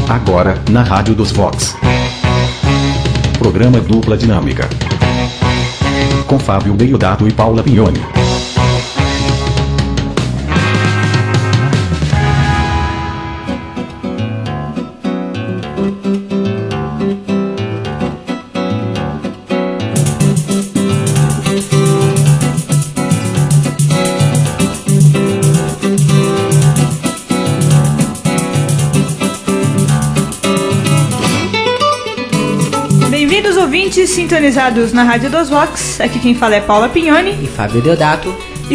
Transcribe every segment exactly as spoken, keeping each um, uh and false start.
Agora, na Rádio dos Vox. Programa Dupla Dinâmica. Com Fábio Deiodato e Paula Pignoni. Ouvintes sintonizados na Rádio dos Vox, aqui quem fala é Paula Pignoni e Fábio Deodato.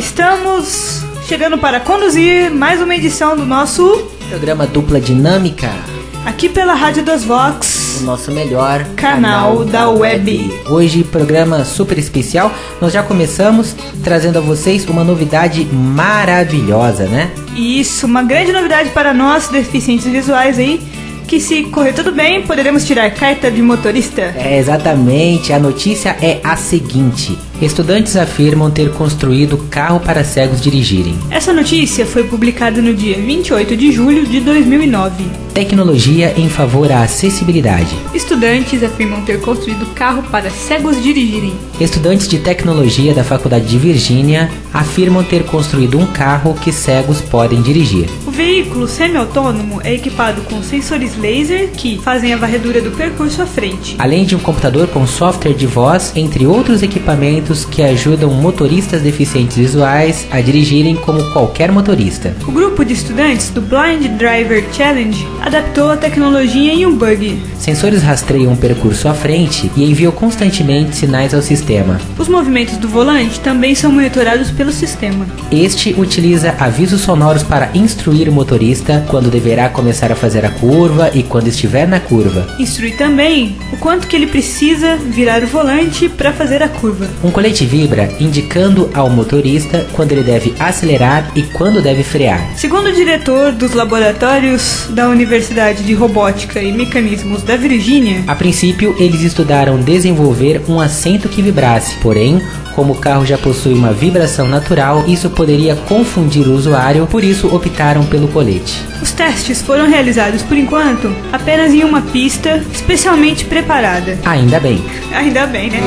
Estamos chegando para conduzir mais uma edição do nosso programa Dupla Dinâmica, aqui pela Rádio dos Vox, o nosso melhor canal, canal da web. web. Hoje, programa super especial. Nós já começamos trazendo a vocês uma novidade maravilhosa, né? Isso, uma grande novidade para nós, deficientes visuais aí, que se correr tudo bem, poderemos tirar carta de motorista. É, exatamente. A notícia é a seguinte: estudantes afirmam ter construído carro para cegos dirigirem. Essa notícia foi publicada no dia vinte e oito de julho de dois mil e nove. Tecnologia em favor à acessibilidade. Estudantes afirmam ter construído carro para cegos dirigirem. Estudantes de tecnologia da Faculdade de Virgínia afirmam ter construído um carro que cegos podem dirigir. O veículo semi-autônomo é equipado com sensores laser que fazem a varredura do percurso à frente, além de um computador com software de voz, entre outros equipamentos que ajudam motoristas deficientes visuais a dirigirem como qualquer motorista. O grupo de estudantes do Blind Driver Challenge adaptou a tecnologia em um bug. Sensores rastreiam o percurso à frente e enviam constantemente sinais ao sistema. Os movimentos do volante também são monitorados pelo sistema. Este utiliza avisos sonoros para instruir o motorista quando deverá começar a fazer a curva e quando estiver na curva. Instrui também o quanto que ele precisa virar o volante para fazer a curva. Um colete vibra indicando ao motorista quando ele deve acelerar e quando deve frear. Segundo o diretor dos laboratórios da Universidade de Robótica e Mecanismos da Virgínia, a princípio eles estudaram desenvolver um assento que vibrasse, porém, como o carro já possui uma vibração natural, isso poderia confundir o usuário, por isso optaram pelo colete. Os testes foram realizados, por enquanto, apenas em uma pista especialmente preparada. Ainda bem. Ainda bem, né?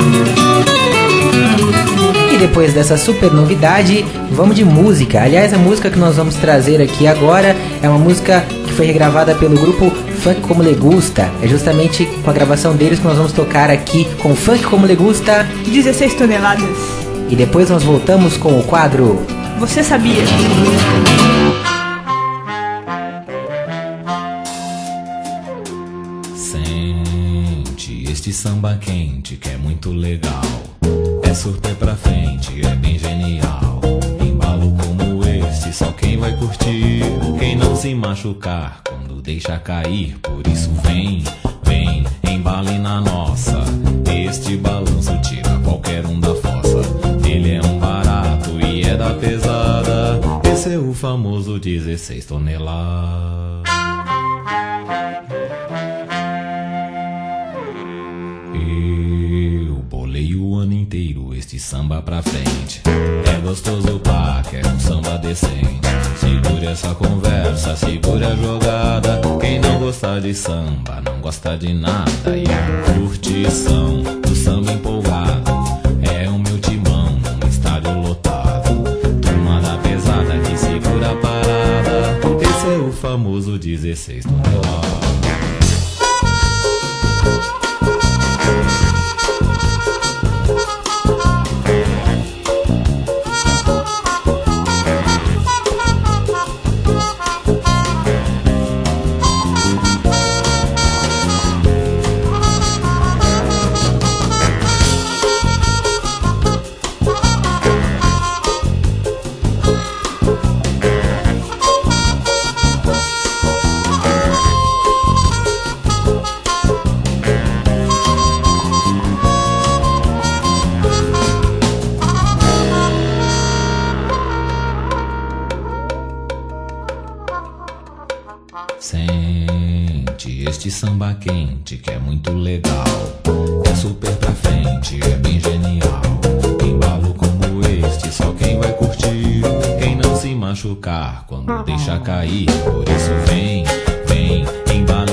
E depois dessa super novidade, vamos de música. Aliás, a música que nós vamos trazer aqui agora é uma música que foi regravada pelo grupo Funk Como Le Gusta. É justamente com a gravação deles que nós vamos tocar aqui com Funk Como Le Gusta, dezesseis toneladas. E depois nós voltamos com o quadro Você Sabia? Sente este samba quente que é muito legal. É super pra frente, é bem genial. Embalo como este, só quem vai curtir. Quem não se machucar quando deixa cair. Por isso vem, vem, embale na nossa. Este balanço tira qualquer um da fossa. Ele é um barato e é da pesada. Esse é o famoso dezesseis toneladas. Inteiro este samba pra frente. É gostoso pá, quer um samba decente. Segure essa conversa, segure a jogada. Quem não gosta de samba, não gosta de nada. E a curtição do samba empolgado é o meu timão num estádio lotado. Turma da pesada que segura a parada. Esse é o famoso dezesseis toneladas. Sente este samba quente que é muito legal. É super pra frente, é bem genial. Embalo como este, só quem vai curtir. Quem não se machucar quando deixa cair. Por isso vem, vem, embala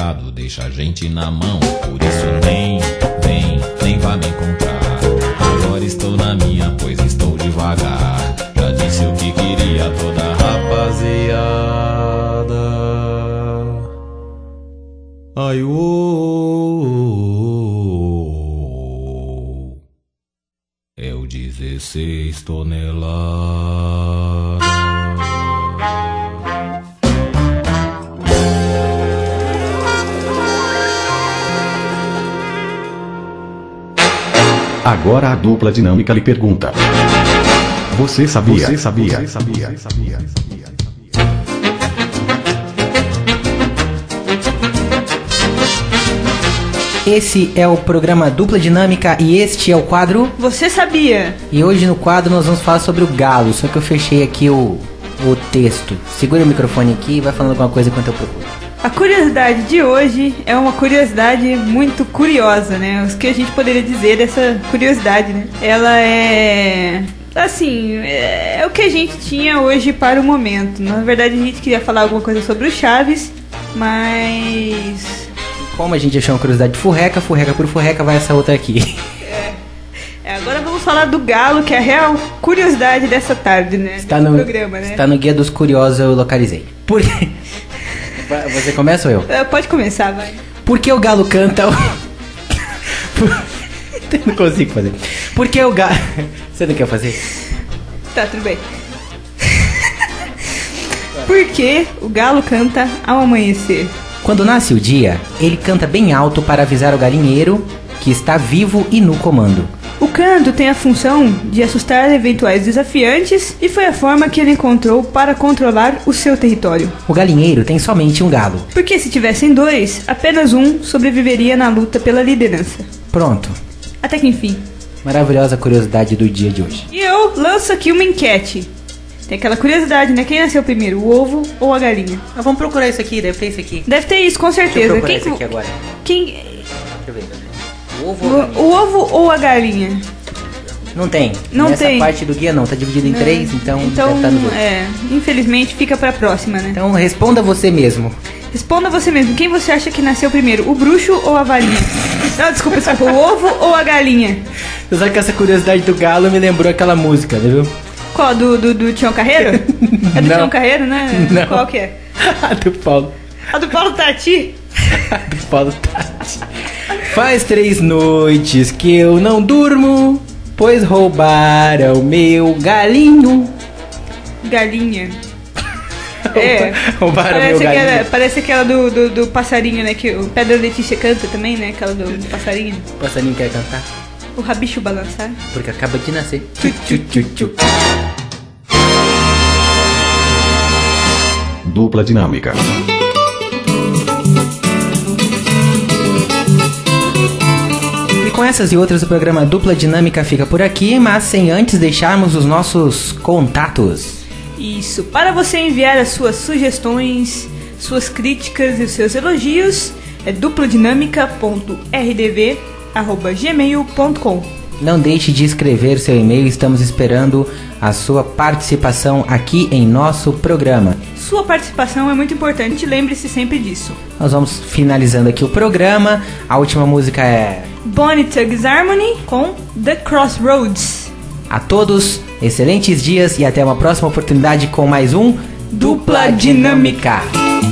pecado deixa a gente na mão. Por isso nem, vem, nem vá me encontrar. Agora estou na minha, pois estou devagar. Já disse o que queria toda a rapaziada. Ai, oh, oh, oh, oh. É o dezesseis toneladas. Agora a dupla dinâmica lhe pergunta. Você sabia? Você sabia? Você sabia? Você sabia? Esse é o programa Dupla Dinâmica e este é o quadro Você Sabia? E hoje no quadro nós vamos falar sobre o galo, só que eu fechei aqui o, o texto. Segura o microfone aqui e vai falando alguma coisa enquanto eu procuro. A curiosidade de hoje é uma curiosidade muito curiosa, né? O que a gente poderia dizer dessa curiosidade, né? Ela é... assim, é o que a gente tinha hoje para o momento. Na verdade, a gente queria falar alguma coisa sobre o Chaves, mas... como a gente achou uma curiosidade de furreca, furreca por furreca, vai essa outra aqui. É. É, agora vamos falar do galo, que é a real curiosidade dessa tarde, né? Está no programa, né? Está no Guia dos Curiosos, eu localizei. Por quê? Você começa ou eu? É, pode começar, vai. Por que o galo canta o... Não consigo fazer. Por que o galo... Você não quer fazer? Tá, tudo bem. Por que o galo canta ao amanhecer? Quando nasce o dia, ele canta bem alto para avisar o galinheiro que está vivo e no comando. O canto tem a função de assustar eventuais desafiantes e foi a forma que ele encontrou para controlar o seu território. O galinheiro tem somente um galo. Porque se tivessem dois, apenas um sobreviveria na luta pela liderança. Pronto. Até que enfim. Maravilhosa curiosidade do dia de hoje. E eu lanço aqui uma enquete. Tem aquela curiosidade, né? Quem nasceu primeiro, o ovo ou a galinha? Ah, vamos procurar isso aqui, deve ter isso aqui. Deve ter isso, com certeza. Deixa eu procurar Quem isso aqui agora. Quem... Deixa eu ver. O ovo ou a galinha? O, o ovo ou a galinha? Não tem. Não Nessa tem. parte do guia não, tá dividido em Não. três, então... Então, deve estar no dois. é, infelizmente fica pra próxima, né? Então responda você mesmo. Responda você mesmo, quem você acha que nasceu primeiro, o bruxo ou a varinha? Não, desculpa, desculpa, o ovo ou a galinha? Você sabe que essa curiosidade do galo me lembrou aquela música, viu? Qual, do, do, do Tião Carreiro? É do Não. Tião Carreiro, né? Não. Qual que é? A do Paulo. A do Paulo Tati? A do Paulo Tati. Faz três noites que eu não durmo, pois roubaram meu galinho. Galinha. É, Roubaram parece, meu galinho. aquela, parece aquela do, do, do passarinho, né? Que o Pedro Letícia canta também, né? Aquela do, do passarinho. O passarinho quer cantar? O rabicho balançar. Porque acaba de nascer. Tchu, tchu, tchu, tchu. Dupla dinâmica. E com essas e outras o programa Dupla Dinâmica fica por aqui, mas sem antes deixarmos os nossos contatos. Isso, para você enviar as suas sugestões, suas críticas e os seus elogios, é dupladinâmica ponto r d v arroba gmail ponto com. Não deixe de escrever seu e-mail, estamos esperando a sua participação aqui em nosso programa. Sua participação é muito importante, lembre-se sempre disso. Nós vamos finalizando aqui o programa, a última música é... Bonnie Tugs Harmony com The Crossroads. A todos, excelentes dias e até uma próxima oportunidade com mais um Dupla Dinâmica.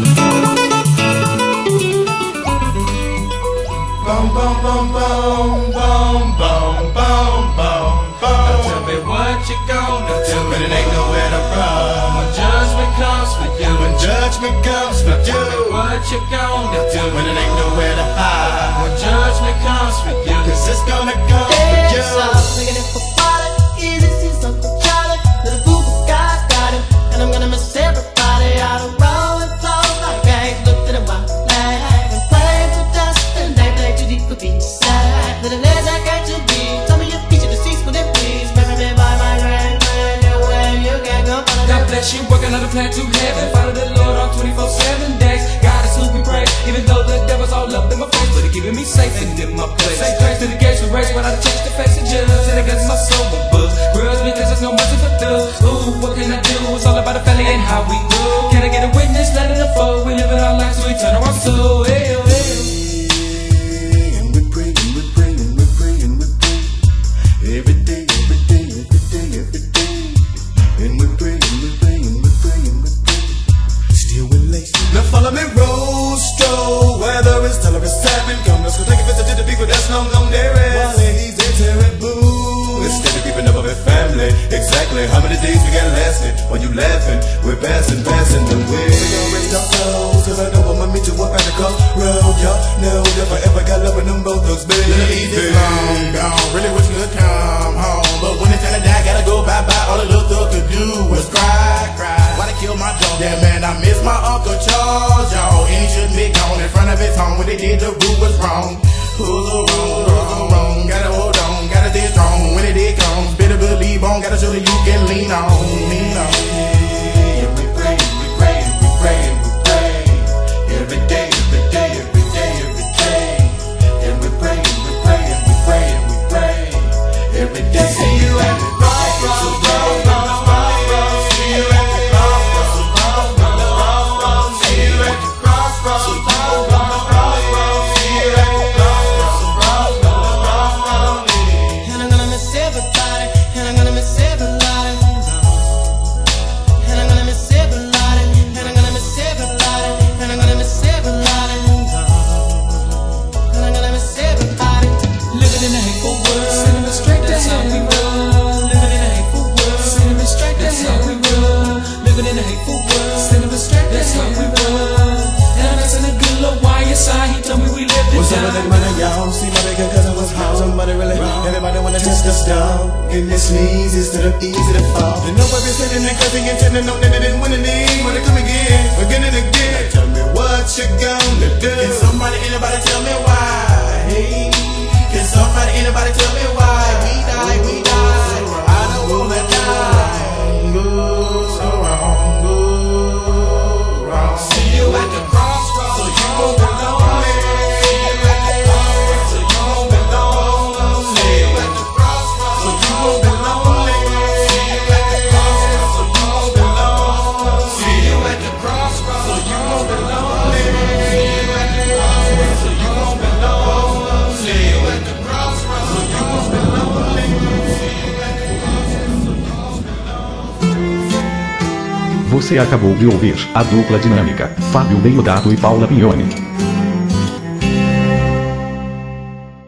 Boom, boom, boom, boom, boom, boom, boom, boom, boom. Now tell me what you gonna do when it ain't nowhere to run. When judgment comes for you, when judgment comes for you. Tell me what you gonna do when it ain't nowhere to hide. When judgment comes for you, 'cause it's gonna come for you. Swinging it for party, easy sees Uncle Charlie. Little Google guy's got him, and I'm gonna miss everybody. Out of rolling clothes, like gangs look to the wild flag and play for dust, and they play too deep for peace. Little as I got to be, tell me your feature the seats for them please. Remember me by my grand friend, no way you can't go follow God them. bless you, working on the plan to heaven. Follow the Lord on twenty-four seven days. God is who we praise, even though the devil's all up in my face, but he keeping me safe and in my place. Say grace to the gates we race, when I change the face of judge, and I got my soul with books. Grudge because there's no mercy for thugs. Ooh, what can I do? It's all about the family and how we do. Can I get a witness? Let it unfold. We live in our lives, so we turn our soul. Hey, oh. long gone there is. While he's a terrible. Instead of keeping up with family, exactly how many days we got lasting? While you laughing, we're passing, passing the way. We gon' rest our souls, cause I know I'ma meet you up at the crossroad. Y'all know if I ever got love with them both those baby. Easy, long gone, really wish you could come home. But when it's time to die, gotta go bye-bye. All the little thug could do was cry, cry. Why they kill my dog? Yeah, man, I miss my Uncle Charles, y'all. And he shouldn't be gone in front of his home. When they did, the root was wrong. Who's wrong, who's wrong? Gotta hold on, gotta stay strong. When it did comes, better believe on. Gotta show that you can lean on, lean on. And we pray, we pray, we pray, we pray. Every day, every day, every day, every day. And we pray, we pray, we pray, we pray. Every day. See you at the crossroads, crossroads. See you at the crossroads, crossroads. See you at the crossroads, crossroads. See you at the crossroads, crossroads. And I'm gonna miss everybody, and I'm gonna miss everybody. And I'm gonna miss everybody, and I'm gonna miss everybody, and I'm gonna miss everybody. And I'm gonna miss everybody. Living in a hateful world, cinema straight, that's how we roll. Living in a hateful world, cinema straight, that's how we roll. Living in a hateful world, cinema straight, that's how we roll. And I'm asking a good little why inside, he told me we lived it What's up with that down. money, y'all? See my big cousin was home. Somebody really, everybody wanna test us down. And this sneeze instead of easy to fall. And nobody's sitting there cause they intending no that they didn't win any. Wanna come again, again and again. Now tell me what you gonna do. Can somebody, anybody tell me why? Hey, can somebody, anybody tell me why? We die, we die. I don't wanna die. Go so wrong, go wrong. See you at the crossroads, so you won't be lonely. See you at the crossroads, so you won't be lonely. See you at the crossroads, so you won't be lonely. See you at the crossroads, so you won't be lonely. See you at the crossroads, so you won't be lonely. See you at the crossroads, so you won't be lonely. See you at the crossroads, so you won't be lonely. See you at the crossroads, so you won't be lonely. Você acabou de ouvir a dupla dinâmica, Fábio Deodato e Paula Pignoni.